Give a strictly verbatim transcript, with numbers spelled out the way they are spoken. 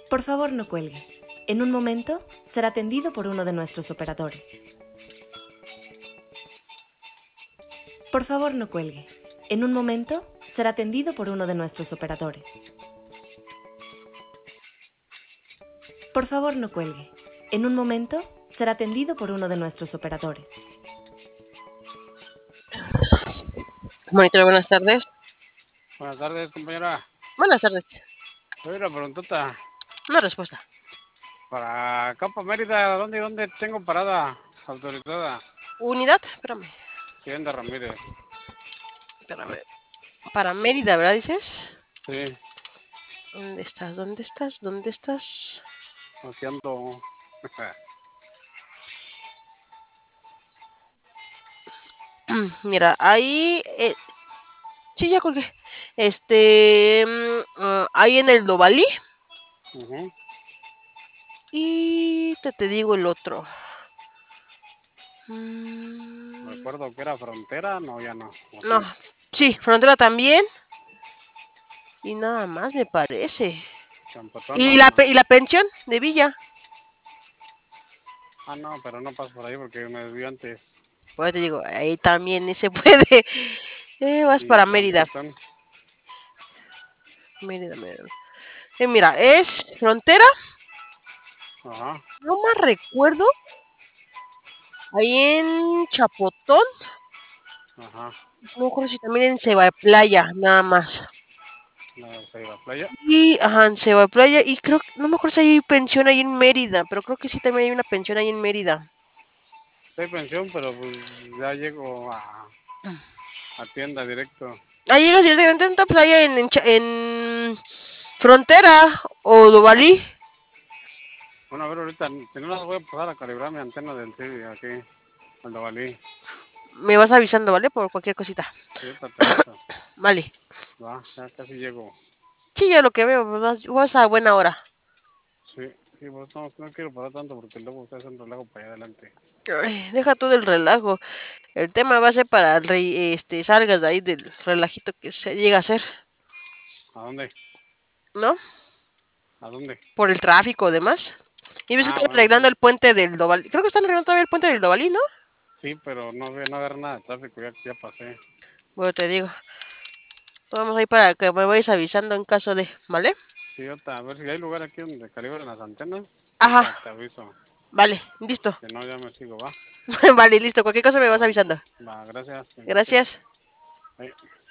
Por favor, no cuelgue. En un momento será atendido por uno de nuestros operadores. Por favor, no cuelgue. En un momento será atendido por uno de nuestros operadores. Por favor, no cuelgue. En un momento será atendido por uno de nuestros operadores. Monitor, buenas tardes. Buenas tardes, compañera. Buenas tardes. Soy una preguntota. Una respuesta. Para acá, para Mérida, ¿dónde, dónde tengo parada autorizada? Unidad, espérame. Tienda Ramírez. Espérame. Para Mérida, ¿verdad dices? Sí, ¿Dónde estás? ¿Dónde estás? ¿Dónde estás? aquí ando. Mira, ahí... eh, Sí, ya colgué. Este... mm, ah, ahí en el Dovalí. Ujú. Y te, te digo el otro. Me Mm, acuerdo que era frontera, no, ya no. ¿O no. sí? Sí, Frontera también. Y nada más me parece. Champotón, ¿Y no, la, no. pe- y la pensión de Villa? Ah, no, pero no paso por ahí porque me desvío antes. Pues te digo, ahí también se puede. Eh, vas Y para Mérida. Champotón. Mérida, Mérida. Eh, mira, es Frontera. Ajá, No más recuerdo. Ahí en Chapotón. ajá. No me acuerdo si también en Ceba de Playa, nada más. La Ceiba Playa. Y, ajá, en Ceba de Playa. Y creo que, no me acuerdo si hay pensión ahí en Mérida. Pero creo que sí también hay una pensión ahí en Mérida. Estoy pensión, pero pues ya llego a, a tienda directo. Ahí llegas directamente a una playa en, en, Cha- en Frontera o Dovalí. Bueno, a ver, ahorita, si no las voy a pasar a calibrar mi antena del C I D aquí, al Davalí. Me vas avisando, ¿vale? Por cualquier cosita. Sí, ahorita te aviso. Vale. Va, ya casi llego. Sí, ya lo que veo, vas, vas a buena hora. Sí, sí, pues no, no quiero parar tanto porque luego ustedes un relajo para allá adelante. Ay, deja todo el relajo. El tema va a ser para el rey, este, salgas de ahí del relajito que se llega a ser, ¿A dónde? ¿no? ¿A dónde? Por el tráfico, además. Y ves que Ah, están bueno, arreglando sí. el puente del Dovalí. Creo que están arreglando todavía el puente del Dovalí, ¿no? Sí, pero no, ve- no agarré nada de tráfico, ya, ya pasé. Bueno, te digo. Vamos ahí para que me vayas avisando en caso de, ¿vale? Sí, ahorita, a ver si hay lugar aquí donde calibran las antenas. Ajá, Ahorita te aviso. vale, listo. Si no, ya me sigo, va. Vale, listo. Cualquier cosa me vas Va, avisando. va, gracias. Igual tú. Gracias. Ahí.